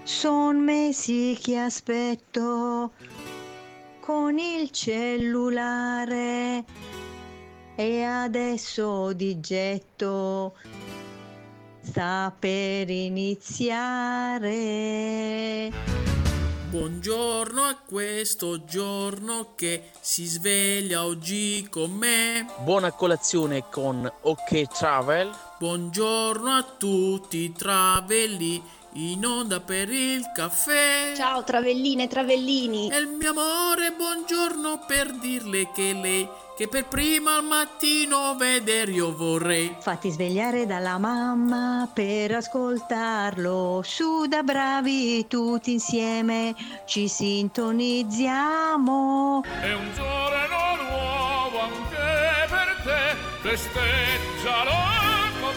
Son mesi che aspetto con il cellulare e adesso di getto sta per iniziare. Buongiorno a questo giorno che si sveglia oggi con me. Buona colazione con OK Travel. Buongiorno a tutti i travelli in onda per il caffè. Ciao travelline e travellini. E il mio amore, buongiorno per dirle che lei che per prima al mattino vedere io vorrei. Fatti svegliare dalla mamma per ascoltarlo, su da bravi tutti insieme ci sintonizziamo. È un giorno nuovo anche per te, festeggialo con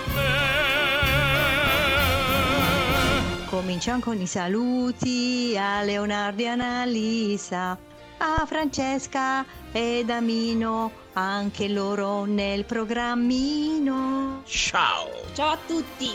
me. Cominciamo con i saluti a Leonardo e Annalisa, a Francesca ed Amino, anche loro nel programmino. Ciao! Ciao a tutti!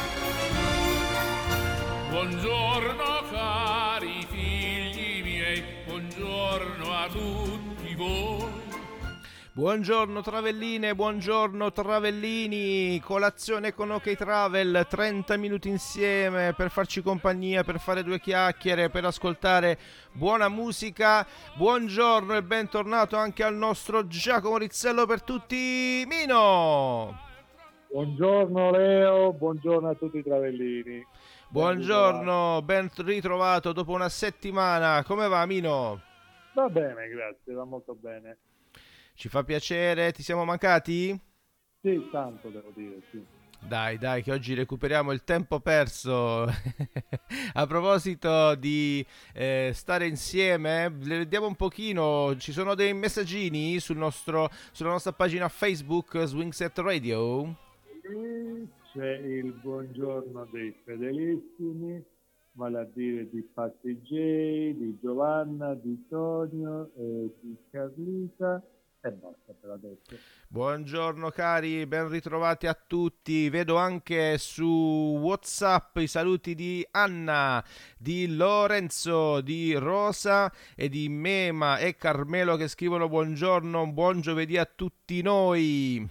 Buongiorno cari figli miei, buongiorno a tutti voi. Buongiorno travelline, buongiorno travellini, colazione con OK Travel, 30 minuti insieme per farci compagnia, per fare due chiacchiere, per ascoltare buona musica. Buongiorno e bentornato anche al nostro Giacomo Rizzello per tutti, Mino! Buongiorno Leo, buongiorno a tutti i travellini. Buongiorno, ben ritrovato dopo una settimana, come va Mino? Va bene, grazie, va molto bene. Ci fa piacere, ti siamo mancati? Sì, tanto devo dire, sì. Dai, che oggi recuperiamo il tempo perso. A proposito di stare insieme, vediamo un pochino, ci sono dei messaggini sulla nostra pagina Facebook Swingset Radio. C'è il buongiorno dei fedelissimi, vale a dire di Patti J, di Giovanna, di Tonio e di Carlita. E basta per adesso. Buongiorno cari, ben ritrovati a tutti. Vedo anche su WhatsApp i saluti di Anna, di Lorenzo, di Rosa e di Mema e Carmelo che scrivono buongiorno, buon giovedì a tutti noi.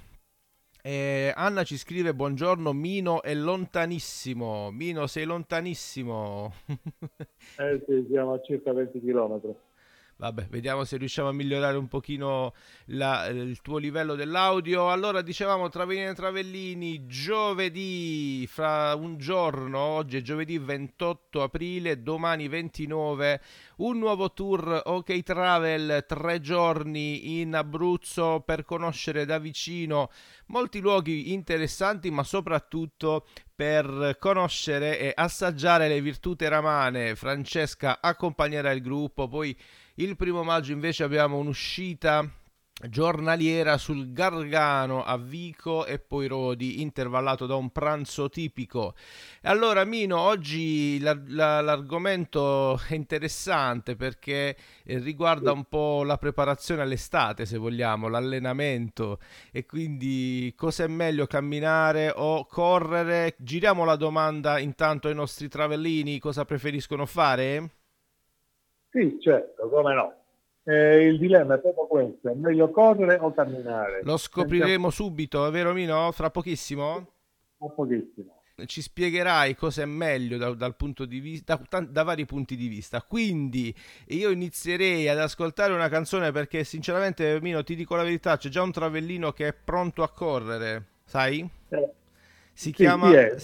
Anna ci scrive buongiorno, Mino è lontanissimo. Mino, sei lontanissimo. Sì, siamo a circa 20 km. Vabbè, vediamo se riusciamo a migliorare un pochino il tuo livello dell'audio. Allora, dicevamo Travellini e Travellini, giovedì, fra un giorno, oggi è giovedì 28 aprile, domani 29, un nuovo tour OK Travel, 3 giorni in Abruzzo per conoscere da vicino molti luoghi interessanti, ma soprattutto per conoscere e assaggiare le virtù teramane. Francesca accompagnerà il gruppo, poi il 1° maggio invece abbiamo un'uscita giornaliera sul Gargano a Vico e poi Rodi, intervallato da un pranzo tipico. Allora Mino, oggi l'argomento è interessante perché riguarda un po' la preparazione all'estate, se vogliamo, l'allenamento, e quindi cosa è meglio, camminare o correre? Giriamo la domanda intanto ai nostri travellini, cosa preferiscono fare? Sì, certo, come no. Il dilemma è proprio questo, è meglio correre o camminare? Lo scopriremo subito, è vero Mino? Fra pochissimo? Un pochissimo. Ci spiegherai cosa è meglio dal punto di vista, da vari punti di vista. Quindi io inizierei ad ascoltare una canzone perché sinceramente Mino, ti dico la verità, c'è già un travellino che è pronto a correre, sai? Si chiama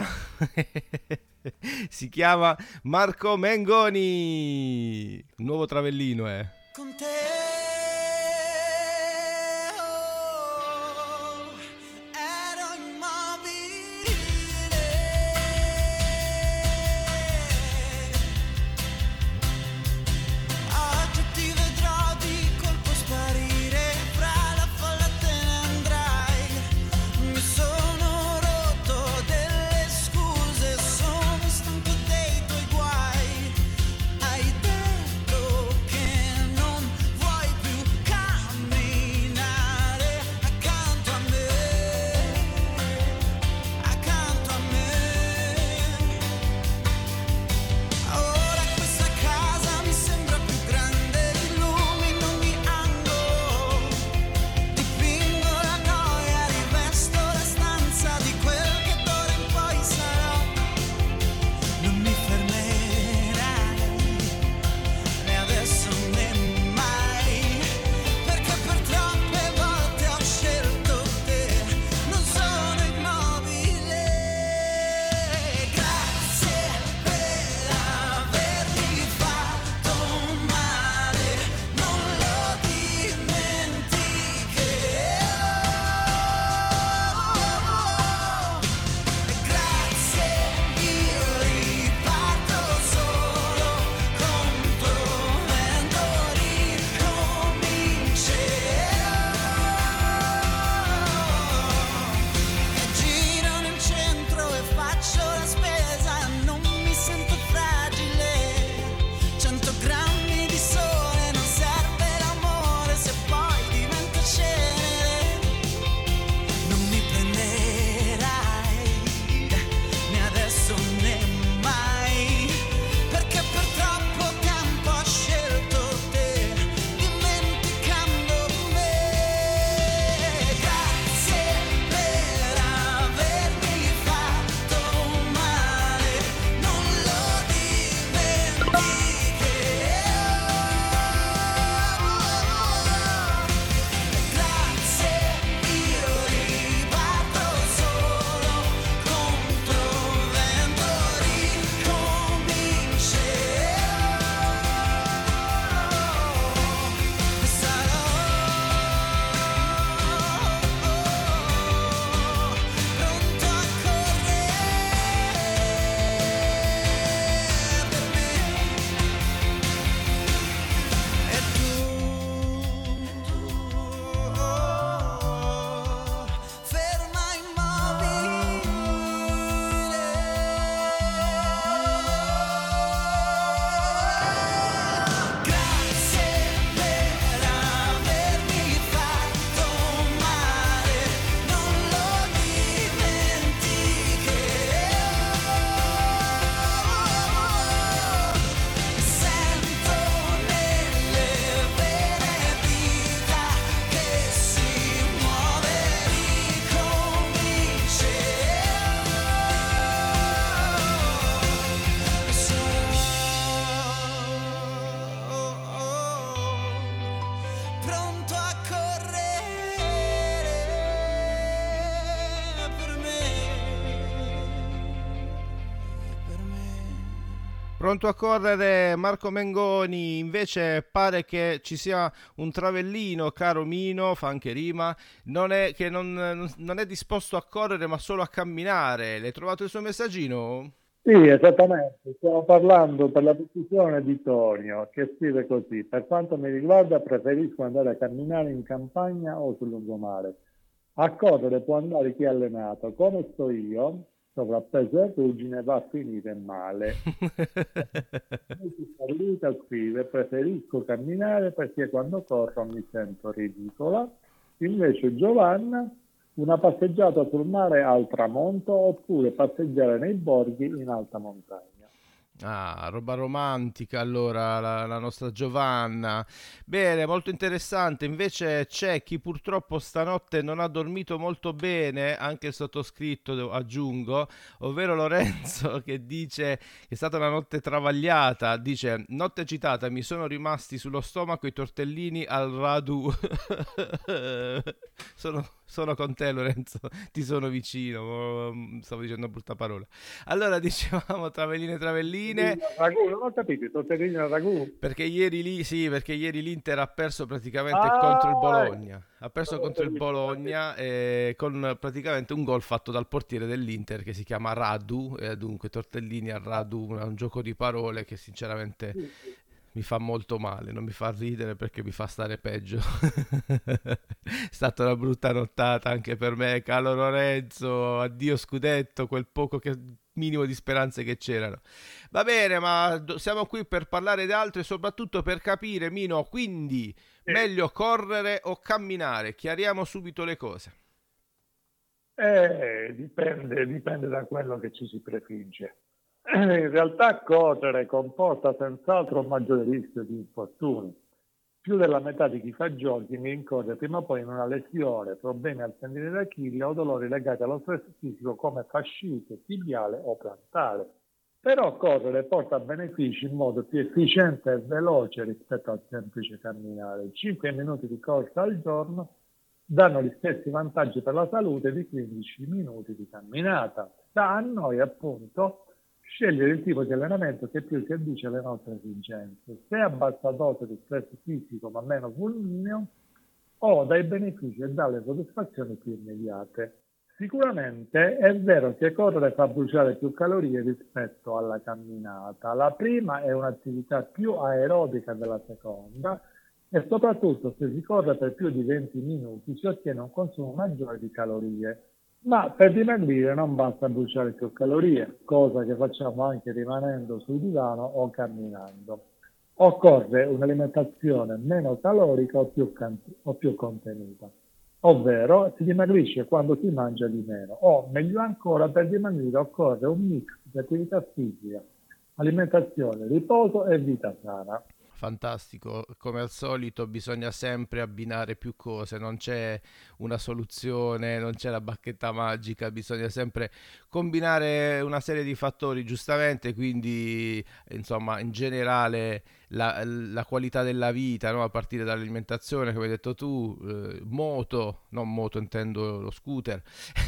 si chiama Marco Mengoni, nuovo travellino Con te ero immobile, oggi ti vedrò di colpo sparire, fra la folla te ne andrai, mi sono rotto delle scuse, sono stanco dei tuoi guai, hai detto che non vuoi Pronto a correre Marco Mengoni, invece pare che ci sia un travellino, caro Mino, fa anche rima, non è disposto a correre ma solo a camminare. L'hai trovato il suo messaggino? Sì, esattamente, stiamo parlando per la precisione di Tonio, che scrive così: per quanto mi riguarda preferisco andare a camminare in campagna o sul lungomare. A correre può andare chi è allenato, come sto io, sovrappeso e ruggine, va a finire male. Carlita scrive: preferisco camminare perché quando corro mi sento ridicola. Invece Giovanna: una passeggiata sul mare al tramonto oppure passeggiare nei borghi in alta montagna. Ah, roba romantica allora, la nostra Giovanna. Bene, molto interessante. Invece c'è chi purtroppo stanotte non ha dormito molto bene, anche il sottoscritto aggiungo, ovvero Lorenzo, che dice che è stata una notte travagliata. Dice: notte agitata, mi sono rimasti sullo stomaco i tortellini al ragù. Sono con te, Lorenzo, ti sono vicino. Stavo dicendo una brutta parola. Allora, dicevamo travellini. Ragù, non ho capito, i tortellini al ragù? Perché ieri l'Inter ha perso praticamente contro il Bologna. Ha perso contro il Bologna con praticamente un gol fatto dal portiere dell'Inter che si chiama Radu, e dunque tortellini al Radu, un gioco di parole che sinceramente mi fa molto male, non mi fa ridere perché mi fa stare peggio. È stata una brutta nottata anche per me, caro Lorenzo, addio scudetto, quel poco minimo di speranze che c'erano. Va bene, ma siamo qui per parlare di altro e soprattutto per capire, Mino, quindi meglio correre o camminare? Chiariamo subito le cose. Dipende da quello che ci si prefigge. In realtà correre comporta senz'altro un maggiore rischio di infortuni. Più della metà di chi fa jogging incorre prima o poi in una lesione, problemi al tendine d'Achille o dolori legati allo stress fisico come fascite, tibiale o plantare. Però correre porta benefici in modo più efficiente e veloce rispetto al semplice camminare. 5 minuti di corsa al giorno danno gli stessi vantaggi per la salute di 15 minuti di camminata. Sta a noi appunto scegliere il tipo di allenamento che più si addice alle nostre esigenze, se a bassa dose di stress fisico ma meno fulmineo o dai benefici e dalle soddisfazioni più immediate. Sicuramente è vero che correre fa bruciare più calorie rispetto alla camminata. La prima è un'attività più aerobica della seconda e soprattutto se si corre per più di 20 minuti si ottiene un consumo maggiore di calorie. Ma per dimagrire non basta bruciare più calorie, cosa che facciamo anche rimanendo sul divano o camminando. Occorre un'alimentazione meno calorica o più contenuta, ovvero si dimagrisce quando si mangia di meno, o meglio ancora per dimagrire occorre un mix di attività fisica, alimentazione, riposo e vita sana. Fantastico, come al solito bisogna sempre abbinare più cose, non c'è una soluzione, non c'è la bacchetta magica, bisogna sempre combinare una serie di fattori, giustamente, quindi insomma in generale la qualità della vita, no? A partire dall'alimentazione, come hai detto tu, non moto intendo lo scooter.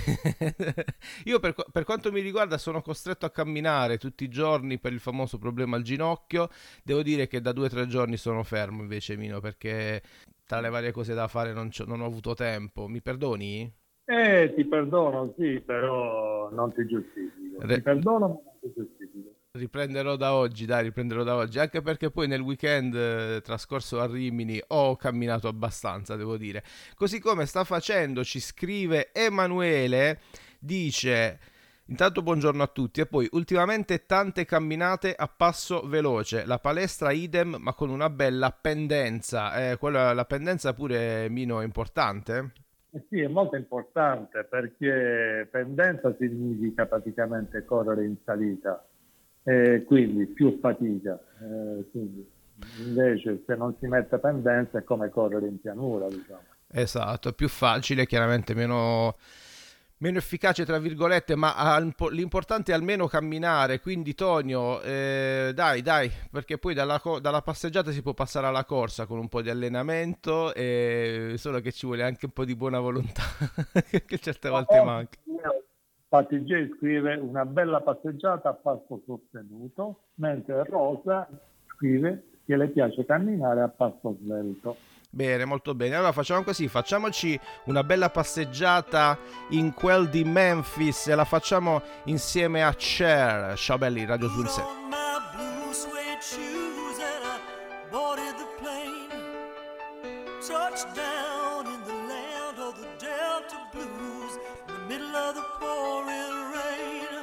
Io per quanto mi riguarda sono costretto a camminare tutti i giorni per il famoso problema al ginocchio. Devo dire che da 2 o 3 giorni sono fermo invece, Mino, perché tra le varie cose da fare non ho avuto tempo. Mi perdoni? Ti perdono, sì, però non ti giustifico. Ti perdono, ma non ti giustifico. Riprenderò da oggi, anche perché poi nel weekend trascorso a Rimini ho camminato abbastanza, devo dire. Così come sta facendo, ci scrive Emanuele, dice: intanto buongiorno a tutti, e poi ultimamente tante camminate a passo veloce, la palestra idem ma con una bella pendenza. La pendenza pure, Mino, è importante? Sì, è molto importante perché pendenza significa praticamente correre in salita, quindi più fatica. Quindi invece se non si mette pendenza è come correre in pianura, diciamo. Esatto, è più facile, chiaramente meno efficace tra virgolette, ma l'importante è almeno camminare. Quindi Tonio, dai, perché poi dalla passeggiata si può passare alla corsa con un po' di allenamento, solo che ci vuole anche un po' di buona volontà che certe volte manca. Patti J scrive una bella passeggiata a passo sostenuto, mentre Rosa scrive che le piace camminare a passo svelto. Bene, molto bene. Allora facciamo così, facciamoci una bella passeggiata in quel di Memphis e la facciamo insieme a Cher. Ciao belli, Radio Sul On my blue suede shoes and I boarded the plane. Touched down in the land of the Delta Blues, in the middle of the pouring rain.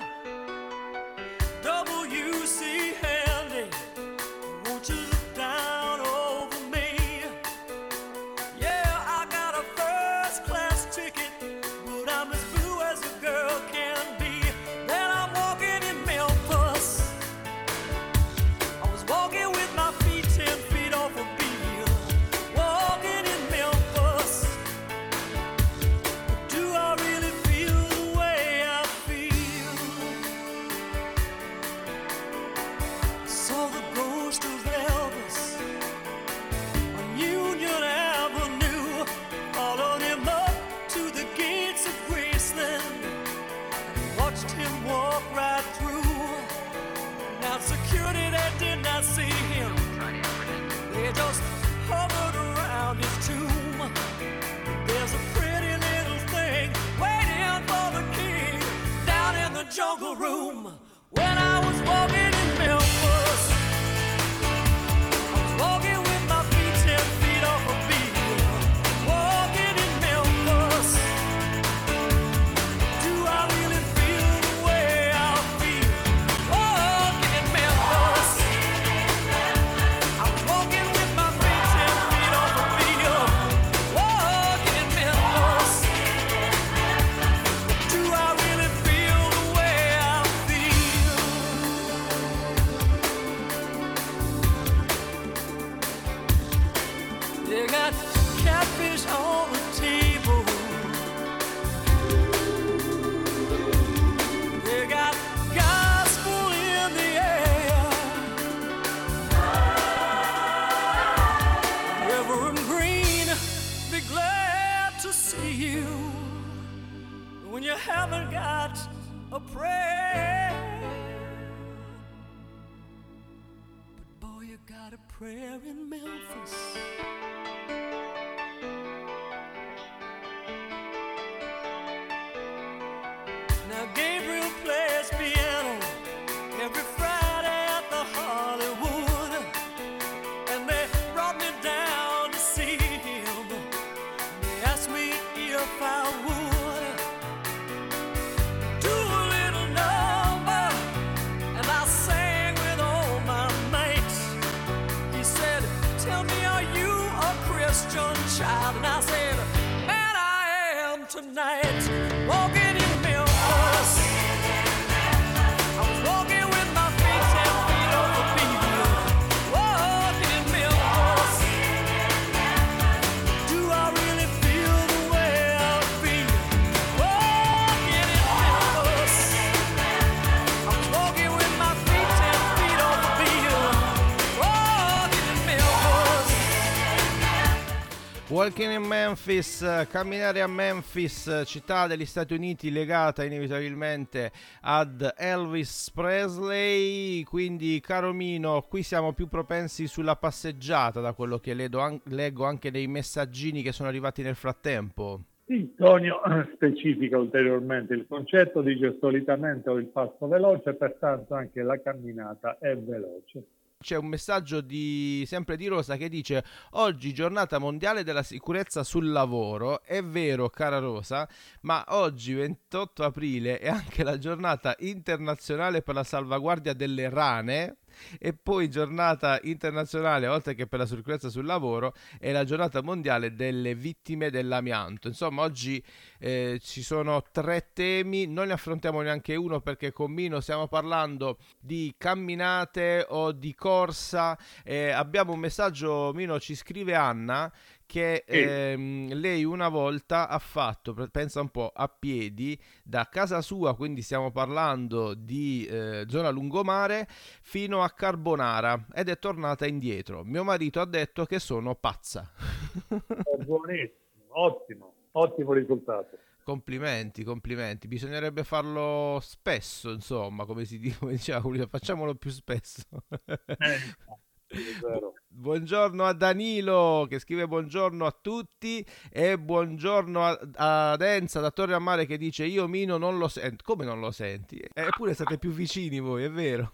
W.C. Handy, won't you look down over me? Yeah, I got a first class ticket, but I'm as blue as a girl can be. Then I'm walking in Memphis. I was walking with my feet 10 feet off a beam. Walking in Memphis. But do I really feel the way I feel? I saw the ghost of Elvis on Union Avenue. Followed him up to the gates of Graceland and watched him walk right through. Now security, they did not see him. They just hovered around his tomb. There's a pretty little thing waiting for the king down in the jungle room. When I was walking in Memphis, I was walking with my feet 10 feet off a beam. Walking in Memphis. Do I really feel the way I feel? Walking in Memphis. I was walking with my feet 10 feet off a beam. Walking in Memphis. Do I really feel the way I feel? They got catfish on the table. They got gospel in the air. Reverend Green, be glad to see you when you haven't got a prayer. But boy, you got a prayer in Memphis. Now Gabriel plays piano every Friday at the Hollywood, and they brought me down to see him. They asked me if I would do a little number, and I sang with all my mates. He said, "Tell me, are you a Christian child?" And I said, "Man, I am tonight." Walking in Memphis. I was walking with my feet 10 feet off a beam. Walking in Memphis. Do I really feel the way I feel? Walking in Memphis. I was walking with my feet 10 feet off a beam. Walking in Memphis. Walking in Memphis, camminare a Memphis, città degli Stati Uniti legata inevitabilmente ad Elvis Presley. Quindi, caro Mino, qui siamo più propensi sulla passeggiata, da quello che leggo anche dei messaggini che sono arrivati nel frattempo. Sì, Tonio specifica ulteriormente il concetto, dice solitamente ho il passo veloce, pertanto anche la camminata è veloce. C'è un messaggio sempre di Rosa che dice: oggi giornata mondiale della sicurezza sul lavoro. È vero, cara Rosa, ma oggi 28 aprile è anche la giornata internazionale per la salvaguardia delle rane, e poi giornata internazionale, oltre che per la sicurezza sul lavoro, è la giornata mondiale delle vittime dell'amianto. Insomma, oggi ci sono 3 temi, non ne affrontiamo neanche uno perché con Mino stiamo parlando di camminate o di corsa. Abbiamo un messaggio, Mino, ci scrive Anna che lei una volta ha fatto, pensa un po', a piedi da casa sua, quindi stiamo parlando di zona lungomare, fino a Carbonara, ed è tornata indietro. Mio marito ha detto che sono pazza. Buonissimo, ottimo risultato. Complimenti. Bisognerebbe farlo spesso, insomma, come diceva Julio, facciamolo più spesso. È vero. Buongiorno a Danilo che scrive buongiorno a tutti e buongiorno ad Enza da Torre a Mare che dice io Mino non lo sento. Come non lo senti? Eppure state più vicini voi, è vero.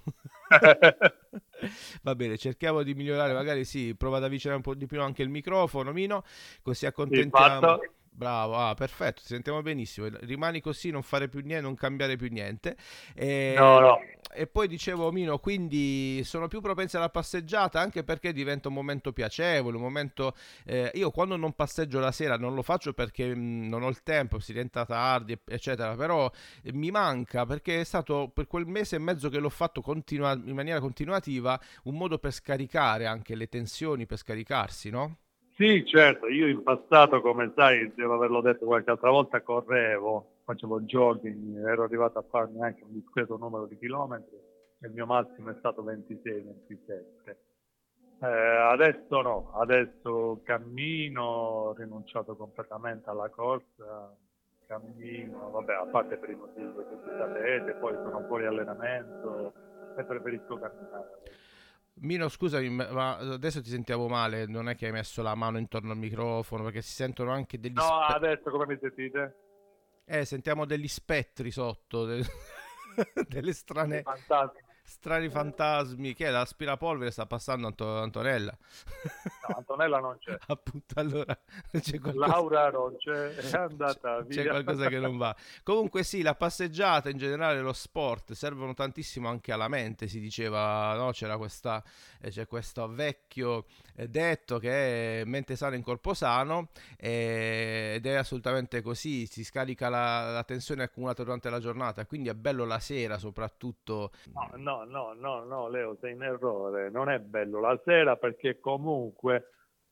Va bene, cerchiamo di migliorare, magari sì, prova ad avvicinare un po' di più anche il microfono, Mino, così accontentiamo. Bravo, perfetto, ti sentiamo benissimo. Rimani così, non fare più niente, non cambiare più niente. No. E poi dicevo, Mino, quindi sono più propensi alla passeggiata anche perché diventa un momento piacevole, un momento... io quando non passeggio la sera non lo faccio perché non ho il tempo, si diventa tardi, eccetera, però mi manca perché è stato per quel mese e mezzo che l'ho fatto in maniera continuativa un modo per scaricare anche le tensioni, per scaricarsi, no? Sì, certo, io in passato, come sai, devo averlo detto qualche altra volta, correvo, facevo jogging, ero arrivato a farmi anche un discreto numero di chilometri e il mio massimo è stato 26-27. Adesso no, adesso cammino, ho rinunciato completamente alla corsa, cammino, vabbè, a parte per i motivi che sapete, poi sono fuori allenamento e preferisco camminare. Mino, scusami, ma adesso ti sentiamo male, non è che hai messo la mano intorno al microfono perché si sentono anche degli No, adesso come mi sentite? Sentiamo degli spettri sotto, delle strani fantasmi. Che è l'aspirapolvere? Sta passando Antonella. No, Antonella non c'è. Appunto, allora c'è qualcosa... Laura non c'è, è andata via. C'è qualcosa che non va. Comunque sì, la passeggiata, in generale lo sport, servono tantissimo anche alla mente, si diceva, no? C'è questo vecchio detto che è mente sana in corpo sano, ed è assolutamente così, si scarica la tensione accumulata durante la giornata, quindi è bello la sera soprattutto. No, Leo, sei in errore, non è bello la sera perché comunque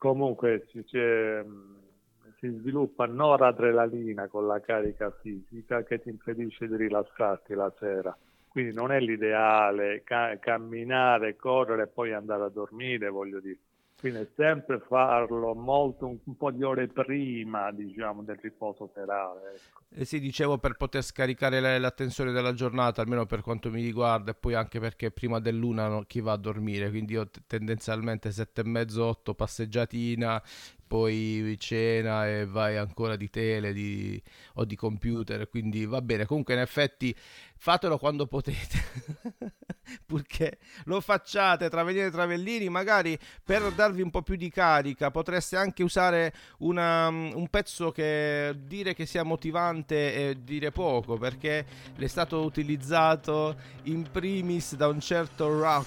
si sviluppa noradrenalina con la carica fisica che ti impedisce di rilassarti la sera, quindi non è l'ideale camminare, correre e poi andare a dormire, voglio dire. Quindi è sempre farlo un po' di ore prima, diciamo, del riposo serale. Ecco. Sì, dicevo per poter scaricare la tensione della giornata, almeno per quanto mi riguarda, e poi anche perché prima dell'una chi va a dormire, quindi io tendenzialmente 7:30, 8 passeggiatina, poi cena e vai ancora di tele o di computer, quindi va bene. Comunque in effetti fatelo quando potete, purché lo facciate Travellini, magari per darvi un po' più di carica potreste anche usare un pezzo che dire che sia motivante e dire poco, perché è stato utilizzato in primis da un certo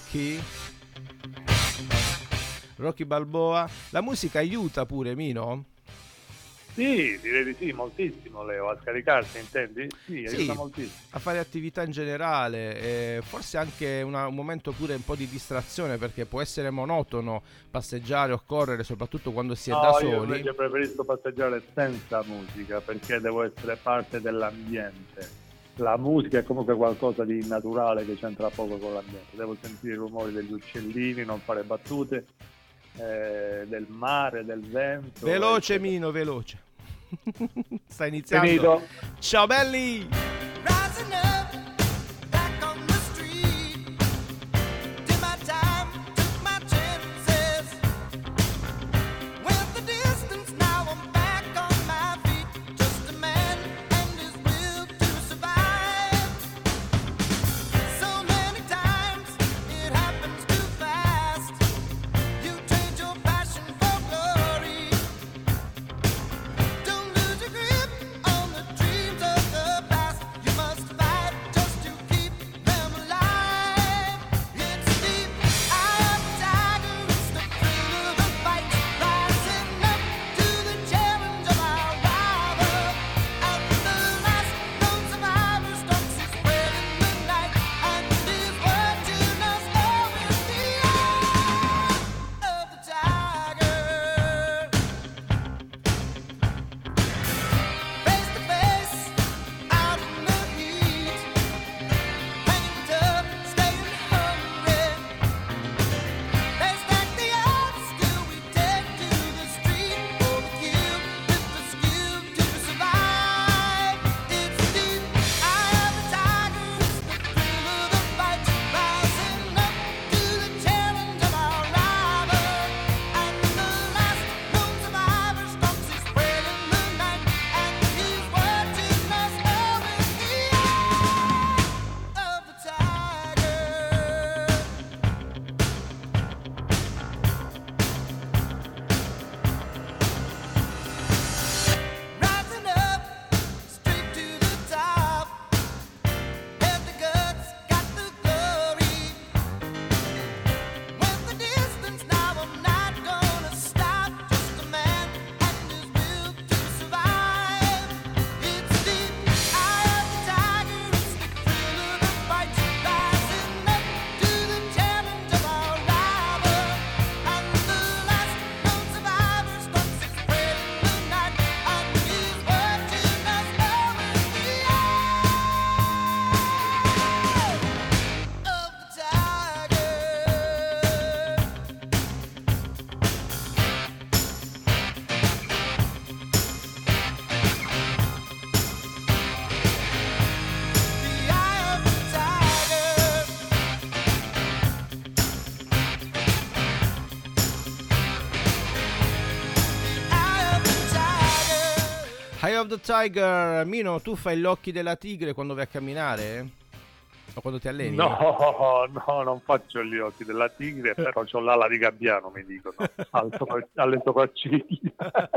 Rocky Balboa. La musica aiuta pure, Mino? Sì, direi di sì, moltissimo, Leo, a scaricarsi, intendi? Sì, aiuta moltissimo. A fare attività in generale, forse anche un momento pure un po' di distrazione, perché può essere monotono passeggiare o correre, soprattutto quando si è da soli. Io preferisco passeggiare senza musica, perché devo essere parte dell'ambiente. La musica è comunque qualcosa di naturale che c'entra poco con l'ambiente. Devo sentire i rumori degli uccellini, non fare battute, del mare, del vento. Veloce, Mino, veloce. Sta iniziando. Finito. Ciao belli. Don't lose your grip on the dreams of the past. the Tiger. Mino, tu fai gli occhi della tigre quando vai a camminare? O quando ti alleni? No, non faccio gli occhi della tigre, però c'ho l'ala di gabbiano, mi dicono, alle sopracciglia.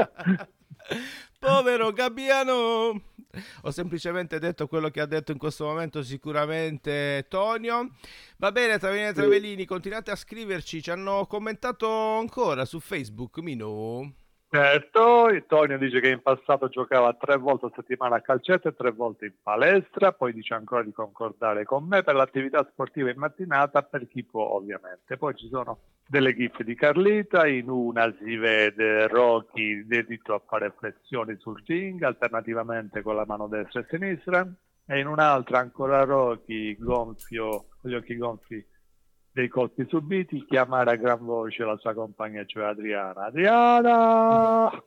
Povero gabbiano! Ho semplicemente detto quello che ha detto in questo momento sicuramente Tonio. Va bene, Travellini, continuate a scriverci. Ci hanno commentato ancora su Facebook, Mino. Certo, Tonio dice che in passato giocava 3 volte a settimana a calcetto e 3 volte in palestra, poi dice ancora di concordare con me per l'attività sportiva in mattinata per chi può, ovviamente. Poi ci sono delle gif di Carlita, in una si vede Rocky dedito a fare flessioni sul ring, alternativamente con la mano destra e sinistra, e in un'altra ancora Rocky gonfio, con gli occhi gonfi, dei colpi subiti, chiamare a gran voce la sua compagna, cioè Adriana. Adriana!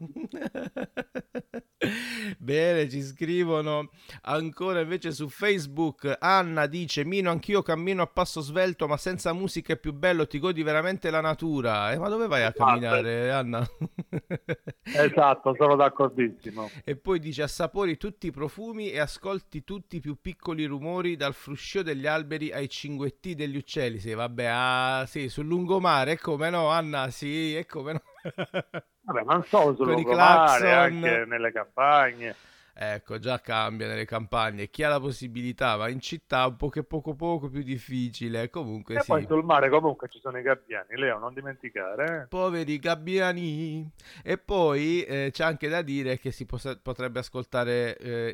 Bene, ci scrivono ancora invece su Facebook. Anna dice: Mino, anch'io cammino a passo svelto, ma senza musica è più bello, ti godi veramente la natura. Ma dove vai a camminare, Anna? Esatto, sono d'accordissimo. E poi dice: assapori tutti i profumi e ascolti tutti i più piccoli rumori, dal fruscio degli alberi ai cinguetti degli uccelli. Sì, vabbè, sì, sul lungomare, e come no, Anna, sì, e come no. Vabbè, non solo sul Con i lungomare, clacson. anche nelle campagne. Ecco, già cambia nelle campagne, chi ha la possibilità, ma in città un po' poco più difficile, comunque E sì. poi sul mare comunque ci sono i gabbiani, Leo, non dimenticare. Poveri gabbiani. E poi c'è anche da dire che si potrebbe ascoltare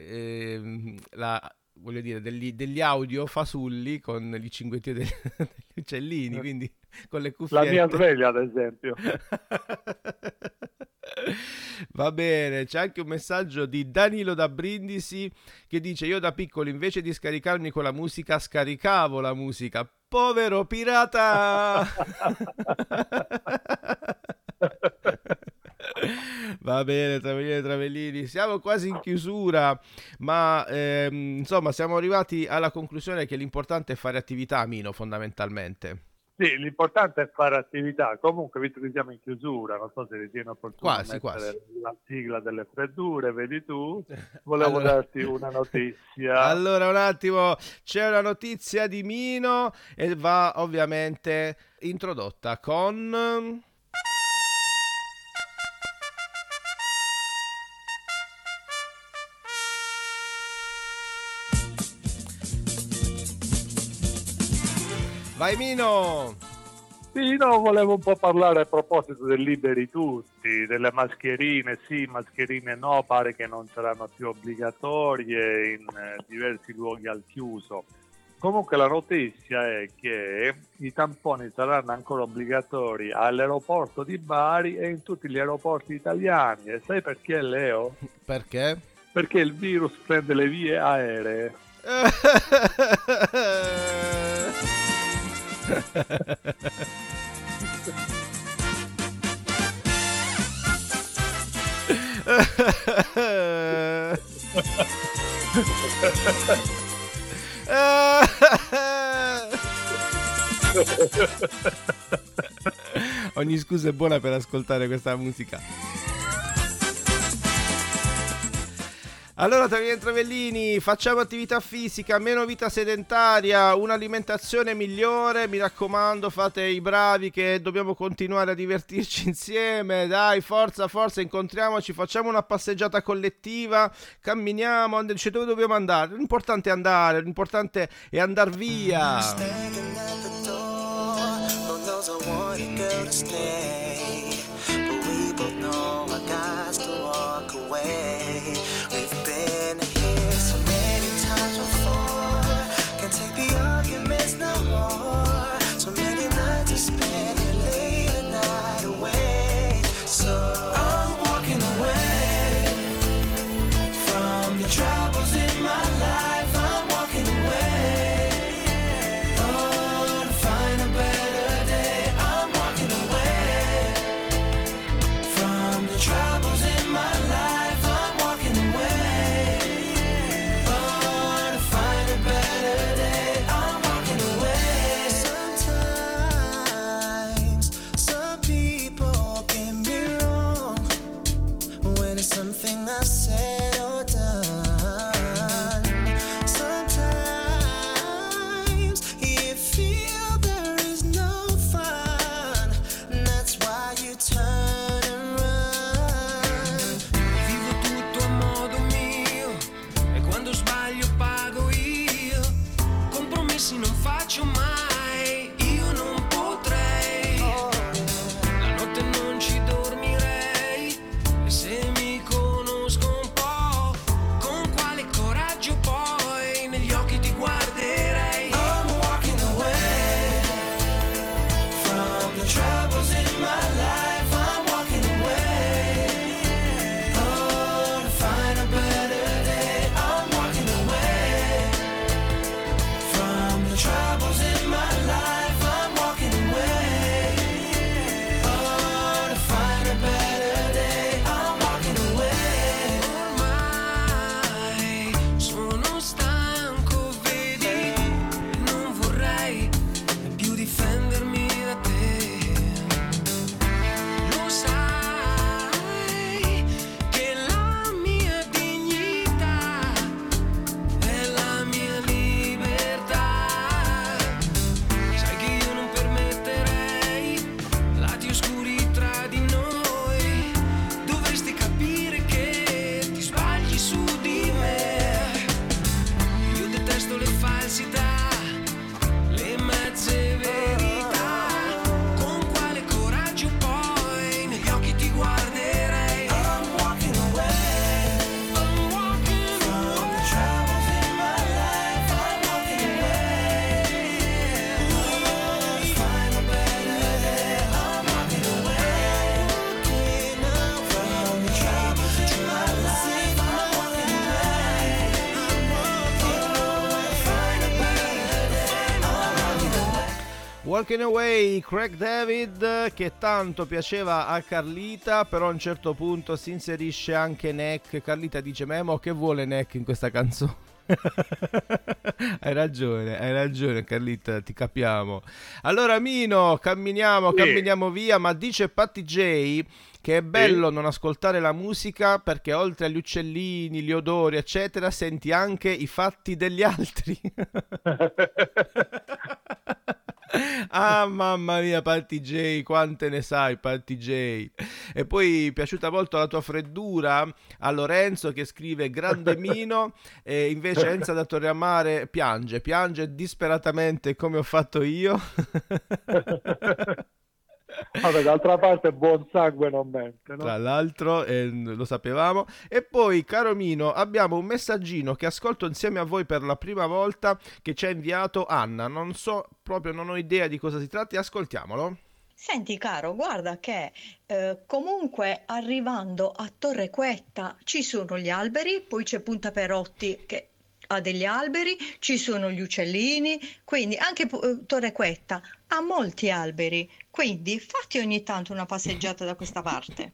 voglio dire, degli audio fasulli con i cinguetti degli uccellini, quindi con le cuffiette. La mia sveglia, ad esempio. Va bene, c'è anche un messaggio di Danilo da Brindisi che dice: io da piccolo invece di scaricarmi con la musica scaricavo la musica. Povero pirata! Va bene, Travellini, siamo quasi in chiusura, ma insomma siamo arrivati alla conclusione che l'importante è fare attività, Mino, fondamentalmente. Sì, l'importante è fare attività. Comunque, visto che siamo in chiusura, non so se ritieni opportuno Quasi. la sigla delle freddure, vedi tu. Volevo darti una notizia. Allora, un attimo, c'è una notizia di Mino e va ovviamente introdotta con... Vai Mino! Sì, no, volevo un po' parlare a proposito del liberi tutti, delle mascherine, sì, mascherine no, pare che non saranno più obbligatorie in diversi luoghi al chiuso. Comunque la notizia è che i tamponi saranno ancora obbligatori all'aeroporto di Bari e in tutti gli aeroporti italiani. E sai perché, Leo? Perché? Perché il virus prende le vie aeree. Ogni scusa è buona per ascoltare questa musica. Allora, Travellini, facciamo attività fisica, meno vita sedentaria, un'alimentazione migliore, mi raccomando, fate i bravi che dobbiamo continuare a divertirci insieme, dai, forza, incontriamoci, facciamo una passeggiata collettiva, camminiamo, dice dove dobbiamo andare, l'importante è andare, l'importante è andar via. Walking Away, Craig David, che tanto piaceva a Carlita, però a un certo punto si inserisce anche Neck. Carlita dice: Memo, che vuole Neck in questa canzone? Hai ragione Carlita, ti capiamo. Allora Mino, camminiamo via, ma dice Patti J che è bello non ascoltare la musica perché oltre agli uccellini, gli odori eccetera senti anche i fatti degli altri. Ah, mamma mia, Patti J, quante ne sai, Patti J. E poi piaciuta molto la tua freddura a Lorenzo che scrive grande Mino, e invece Enza da Torreamare piange disperatamente come ho fatto io. Vabbè, d'altra parte buon sangue non mente, no? Tra l'altro, lo sapevamo. E poi, caro Mino, abbiamo un messaggino che ascolto insieme a voi per la prima volta, che ci ha inviato Anna. Non so, proprio non ho idea di cosa si tratti, ascoltiamolo. Senti caro, guarda che comunque arrivando a Torrequetta ci sono gli alberi, poi c'è Punta Perotti che ha degli alberi, ci sono gli uccellini, quindi anche Torrequetta ha molti alberi, quindi fatti ogni tanto una passeggiata da questa parte.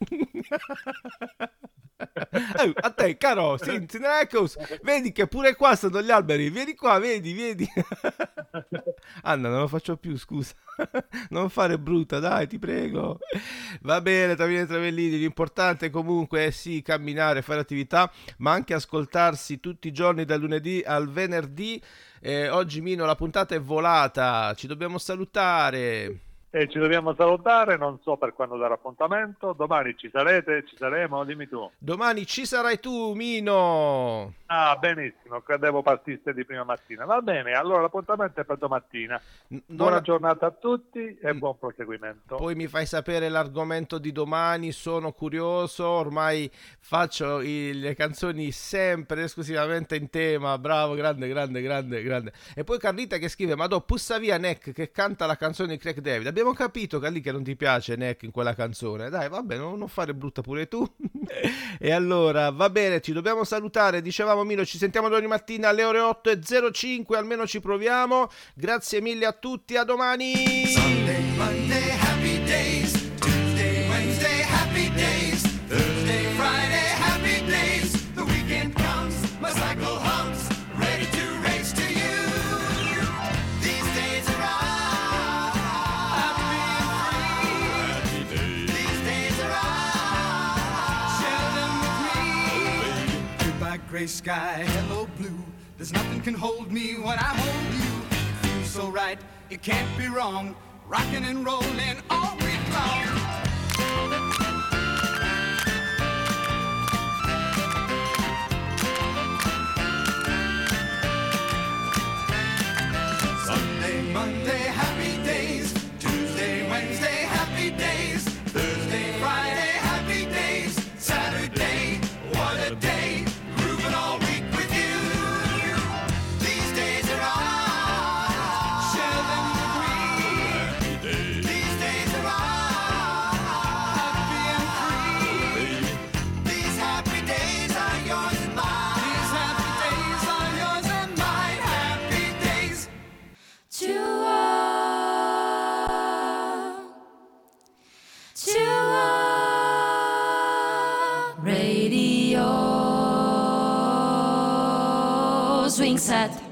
A te caro Sintinecos, vedi che pure qua sono gli alberi, vieni qua, vedi. Anna, non lo faccio più, scusa. Non fare brutta, dai, ti prego. Va bene, Travellini, l'importante comunque è sì camminare, fare attività, ma anche ascoltarsi tutti i giorni dal lunedì al venerdì. Oggi Mino la puntata è volata, ci dobbiamo salutare. Ci dobbiamo salutare, non so per quando darà appuntamento. Domani ci saremo, dimmi tu. Domani ci sarai tu, Mino. Ah, benissimo, credevo partiste di prima mattina. Va bene, allora l'appuntamento è per domattina. Buona giornata a tutti e buon proseguimento. Poi mi fai sapere l'argomento di domani, sono curioso, ormai faccio le canzoni sempre esclusivamente in tema. Bravo, grande. E poi Carlita che scrive: Madò, pussa via Neck che canta la canzone di Craig David. Abbiamo capito Carli che non ti piace Neck in quella canzone. Dai, vabbè, non fare brutta pure tu. E allora, va bene, ci dobbiamo salutare. Dicevamo Mino, ci sentiamo domani mattina alle ore 8:05, almeno ci proviamo. Grazie mille a tutti, a domani. Sunday, Monday, happy days. Tuesday, Wednesday, happy days. Thursday, Friday, happy days. The weekend comes, my cycle hums, ready to race to you. These days are all happy and free. These days are all share them with me. Goodbye gray sky, hello blue. There's nothing can hold me when I hold you. It feels so right, it can't be wrong. Rocking and rolling all week long. Sunday, Monday, happy days. Tuesday, Wednesday, happy days. Thursday, Friday, happy days. Saturday, what a day. Grooving all week with you. These days are all share them with me. These days are all happy and free. These happy days are yours and mine. These happy days are yours and mine. Happy days. Radio Swing Set.